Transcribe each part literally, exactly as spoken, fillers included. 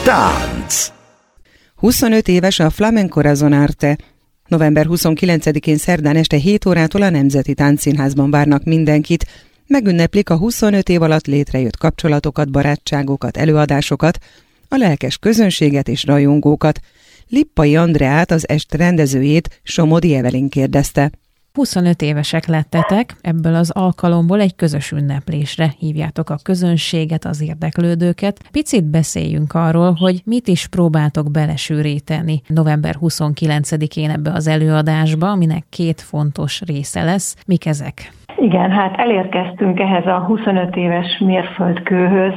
Tánc. huszonöt éves a Flamenco Razonarte. november huszonkilencedikén szerdán este hét órától a Nemzeti Táncszínházban várnak mindenkit. Megünneplik a huszonöt év alatt létrejött kapcsolatokat, barátságokat, előadásokat, a lelkes közönséget és rajongókat. Lippai Andreát, az est rendezőjét Somodi Evelyn kérdezte. huszonöt évesek lettetek, ebből az alkalomból egy közös ünneplésre hívjátok a közönséget, az érdeklődőket. Picit beszéljünk arról, hogy mit is próbáltok belesűríteni november huszonkilencedikén ebbe az előadásba, aminek két fontos része lesz. Mik ezek? Igen, hát elérkeztünk ehhez a huszonöt éves mérföldkőhöz,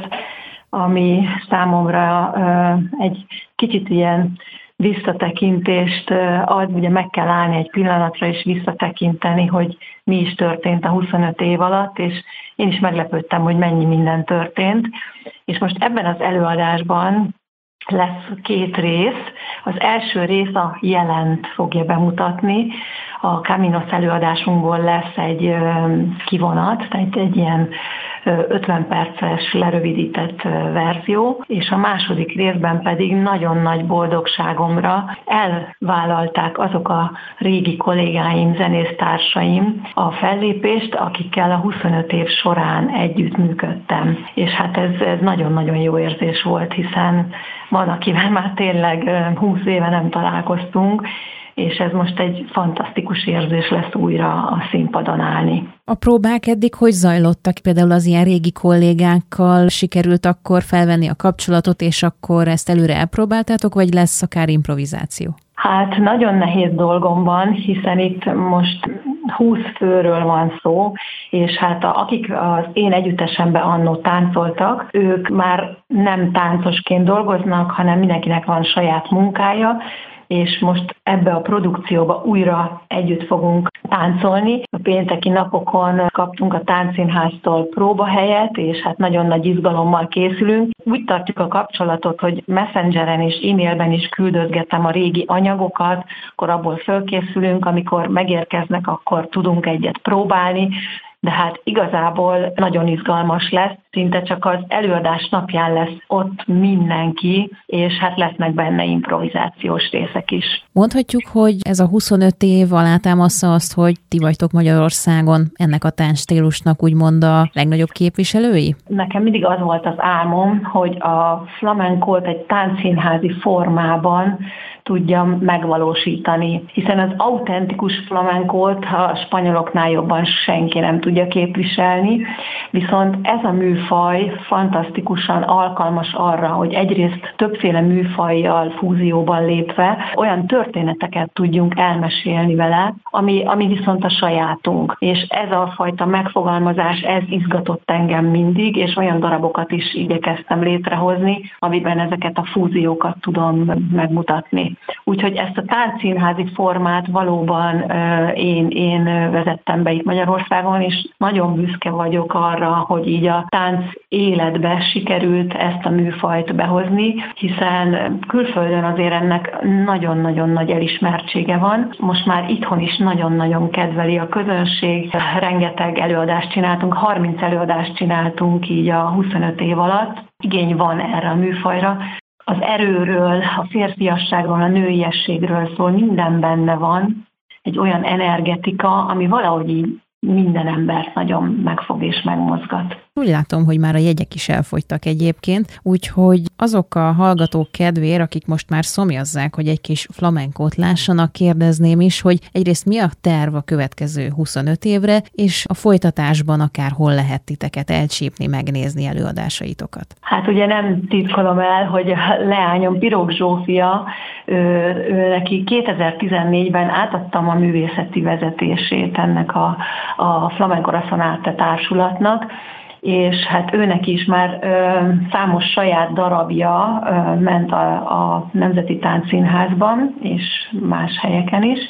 ami számomra uh, egy kicsit ilyen visszatekintést ad, ugye meg kell állni egy pillanatra és visszatekinteni, hogy mi is történt a huszonöt év alatt, és én is meglepődtem, hogy mennyi minden történt. És most ebben az előadásban lesz két rész. Az első rész a jelent fogja bemutatni. A Caminos előadásunkból lesz egy kivonat, tehát egy ilyen ötven perces lerövidített verzió, és a második részben pedig nagyon nagy boldogságomra elvállalták azok a régi kollégáim, zenésztársaim a fellépést, akikkel a huszonöt év során együttműködtem. És hát ez, ez nagyon-nagyon jó érzés volt, hiszen van, akivel már tényleg húsz éve nem találkoztunk, és ez most egy fantasztikus érzés lesz újra a színpadon állni. A próbák eddig hogy zajlottak? Például az ilyen régi kollégákkal sikerült akkor felvenni a kapcsolatot, és akkor ezt előre elpróbáltátok, vagy lesz akár improvizáció? Hát nagyon nehéz dolgom van, hiszen itt most húsz főről van szó, és hát a, akik az én együttesemben annó táncoltak, ők már nem táncosként dolgoznak, hanem mindenkinek van saját munkája, és most ebbe a produkcióba újra együtt fogunk táncolni. A pénteki napokon kaptunk a Táncszínháztól próbahelyet, és hát nagyon nagy izgalommal készülünk. Úgy tartjuk a kapcsolatot, hogy Messengeren és e-mailben is küldözgetem a régi anyagokat, akkor abból fölkészülünk, amikor megérkeznek, akkor tudunk egyet próbálni, de hát igazából nagyon izgalmas lesz, szinte csak az előadás napján lesz ott mindenki, és hát lesznek benne improvizációs részek is. Mondhatjuk, hogy ez a huszonöt év alátámasztja azt, hogy ti vagytok Magyarországon ennek a táncstílusnak úgymond a legnagyobb képviselői? Nekem mindig az volt az álmom, hogy a flamencót egy táncszínházi formában tudjam megvalósítani, hiszen az autentikus flamencót a spanyoloknál jobban senki nem tudja képviselni, viszont ez a műfaj fantasztikusan alkalmas arra, hogy egyrészt többféle műfajjal fúzióban lépve olyan történeteket tudjunk elmesélni vele, ami, ami viszont a sajátunk. És ez a fajta megfogalmazás, ez izgatott engem mindig, és olyan darabokat is igyekeztem létrehozni, amiben ezeket a fúziókat tudom megmutatni. Úgyhogy ezt a táncszínházi formát valóban uh, én, én vezettem be itt Magyarországon, és nagyon büszke vagyok arra, hogy így a tánc életbe sikerült ezt a műfajt behozni, hiszen külföldön azért ennek nagyon-nagyon nagy elismertsége van. Most már itthon is nagyon-nagyon kedveli a közönség. Rengeteg előadást csináltunk, harminc előadást csináltunk így a huszonöt év alatt. Igény van erre a műfajra. Az erőről, a férfiasságról, a nőiességről szól, minden benne van, egy olyan energetika, ami valahogy így minden embert nagyon megfog és megmozgat. Úgy látom, hogy már a jegyek is elfogytak egyébként, úgyhogy azok a hallgatók kedvéért, akik most már szomjazzák, hogy egy kis flamencót lássanak, kérdezném is, hogy egyrészt mi a terv a következő huszonöt évre, és a folytatásban akár hol lehet titeket elcsípni, megnézni előadásaitokat. Hát ugye nem titkolom el, hogy a leányom Pirog Zsófia, ő, ő neki kétezer-tizennégyben átadtam a művészeti vezetését ennek a, a Flamenco Razonarte társulatnak, és hát őnek is már ö, számos saját darabja ö, ment a, a Nemzeti Táncszínházban, és más helyeken is,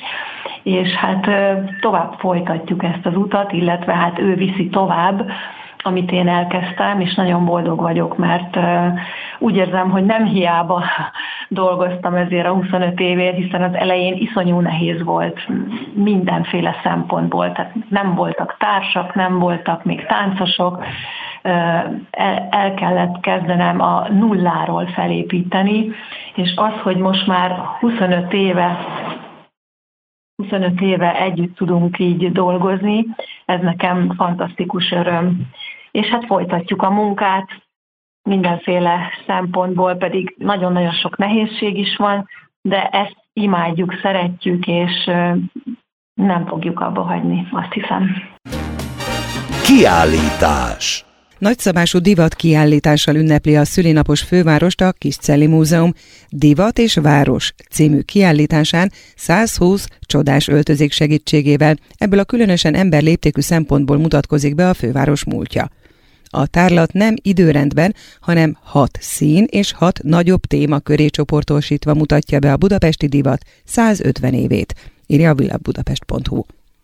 és hát ö, tovább folytatjuk ezt az utat, illetve hát ő viszi tovább, amit én elkezdtem, és nagyon boldog vagyok, mert uh, úgy érzem, hogy nem hiába dolgoztam ezért a huszonöt évért, hiszen az elején iszonyú nehéz volt mindenféle szempontból, tehát nem voltak társak, nem voltak még táncosok, el kellett kezdenem a nulláról felépíteni, és az, hogy most már huszonöt éve huszonöt éve együtt tudunk így dolgozni, ez nekem fantasztikus öröm. És hát folytatjuk a munkát, mindenféle szempontból pedig nagyon-nagyon sok nehézség is van, de ezt imádjuk, szeretjük, és nem fogjuk abba hagyni, azt hiszem. Kiállítás. Nagyszabású divat kiállítással ünnepli a szülinapos fővárost a Kiscelli Múzeum. Divat és város című kiállításán százhúsz csodás öltözék segítségével ebből a különösen emberléptékű szempontból mutatkozik be a főváros múltja. A tárlat nem időrendben, hanem hat szín és hat nagyobb téma köré csoportosítva mutatja be a budapesti divat százötven évét, írja a világbudapest pont hu.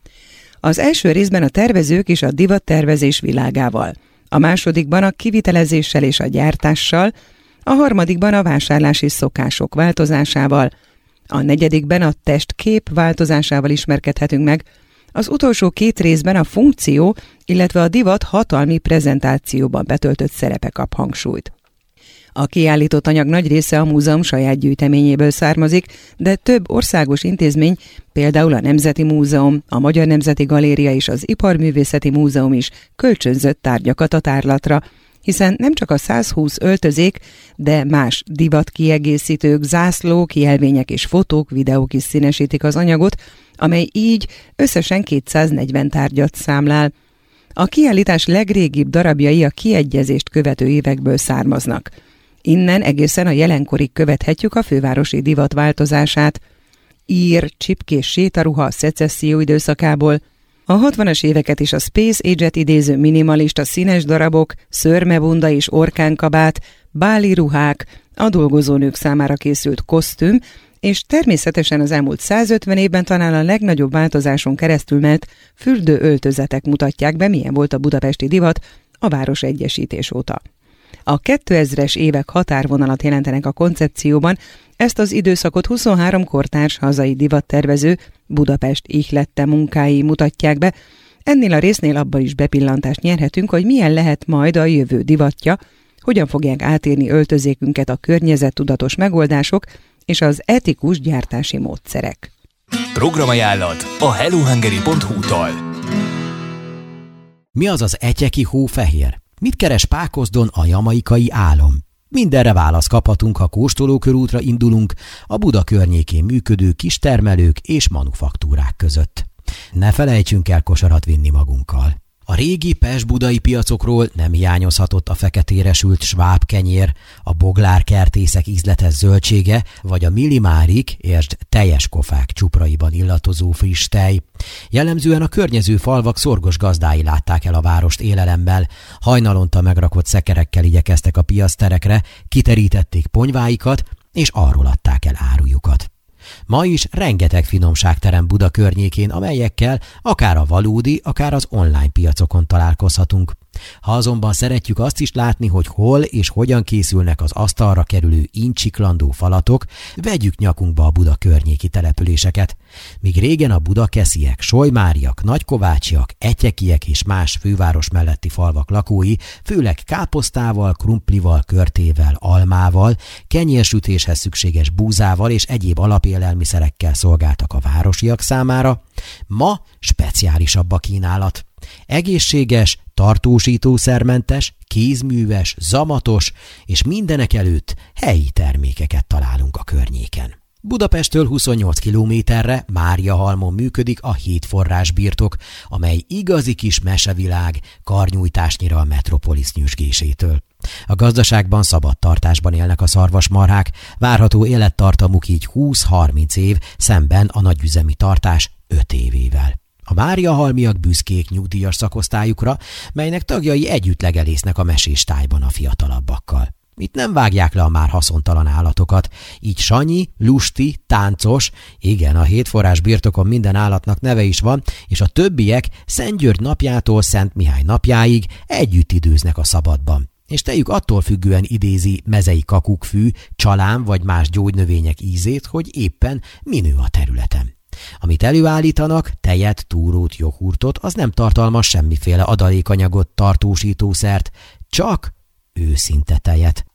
Az első részben a tervezők és a divattervezés világával, a másodikban a kivitelezéssel és a gyártással, a harmadikban a vásárlási szokások változásával, a negyedikben a testkép változásával ismerkedhetünk meg, az utolsó két részben a funkció, illetve a divat hatalmi prezentációban betöltött szerepe kap hangsúlyt. A kiállított anyag nagy része a múzeum saját gyűjteményéből származik, de több országos intézmény, például a Nemzeti Múzeum, a Magyar Nemzeti Galéria és az Iparművészeti Múzeum is kölcsönzött tárgyakat a tárlatra, hiszen nem csak a százhúsz öltözék, de más divatkiegészítők, zászlók, jelvények és fotók, videók is színesítik az anyagot, amely így összesen kétszáznegyven tárgyat számlál. A kiállítás legrégibb darabjai a kiegyezést követő évekből származnak. Innen egészen a jelenkorig követhetjük a fővárosi divat változását. Ír, csipkés sétaruha szecesszió időszakából, a hatvanas éveket és a Space Age-et idéző minimalista színes darabok, szőrmebunda és orkánkabát, báli ruhák, a dolgozónők számára készült kosztüm, és természetesen az elmúlt százötven évben talán a legnagyobb változáson keresztül ment fürdőöltözetek mutatják be, milyen volt a budapesti divat a városegyesítés óta. A kétezres évek határvonalat jelentenek a koncepcióban, ezt az időszakot huszonhárom kortárs hazai divattervező Budapest ihlette munkái mutatják be. Ennél a résznél abban is bepillantást nyerhetünk, hogy milyen lehet majd a jövő divatja, hogyan fogják átírni öltözékünket a környezettudatos megoldások és az etikus gyártási módszerek. Programajánlat a hellohungary pont hu-tól. Mi az az etyeki hófehér? Mit keres Pákozdon a jamaikai álom? Mindenre választ kaphatunk, ha kóstolókörútra indulunk a Buda környékén működő kistermelők és manufaktúrák között. Ne felejtsünk el kosarat vinni magunkkal. A régi pest-budai piacokról nem hiányozhatott a feketére sült sváb kenyér, a boglárkertészek ízletes zöldsége, vagy a millimárik, értsd teljes kofák csupraiban illatozó friss tej. Jellemzően a környező falvak szorgos gazdái látták el a várost élelemmel, hajnalonta megrakott szekerekkel igyekeztek a piacterekre, kiterítették ponyváikat, és arról adták el árujukat. Ma is rengeteg finomság terem Buda környékén, amelyekkel akár a valódi, akár az online piacokon találkozhatunk. Ha azonban szeretjük azt is látni, hogy hol és hogyan készülnek az asztalra kerülő incsiklandó falatok, vegyük nyakunkba a Buda környéki településeket. Míg régen a budakesziek, solymáriak, nagykovácsiak, etyekiek és más főváros melletti falvak lakói főleg káposztával, krumplival, körtével, almával, kenyérsütéshez szükséges búzával és egyéb alapélelmiszerekkel szolgáltak a városiak számára, ma speciálisabb a kínálat. Egészséges, tartósítószermentes, kézműves, zamatos és mindenek előtt helyi termékeket találunk a környéken. Budapesttől huszonnyolc kilométerre Máriahalmon működik a Hétforrás birtok, amely igazi kis mesevilág karnyújtásnyira a Metropolis nyüzsgésétől. A gazdaságban szabad tartásban élnek a szarvasmarhák, várható élettartamuk így húsz-harminc év, szemben a nagyüzemi tartás öt évével. A máriahalmiak büszkék nyugdíjas szakosztályukra, melynek tagjai együtt legelésznek a meséstájban a fiatalabbakkal. Itt nem vágják le a már haszontalan állatokat, így Sanyi, lusti, táncos, igen, a Hétforrás birtokon minden állatnak neve is van, és a többiek Szent György napjától Szent Mihály napjáig együtt időznek a szabadban. És tejük attól függően idézi mezei kakukkfű, csalám vagy más gyógynövények ízét, hogy éppen minő a területen. Amit előállítanak, tejet, túrót, joghurtot, az nem tartalmaz semmiféle adalékanyagot, tartósítószert, csak őszinte tejet.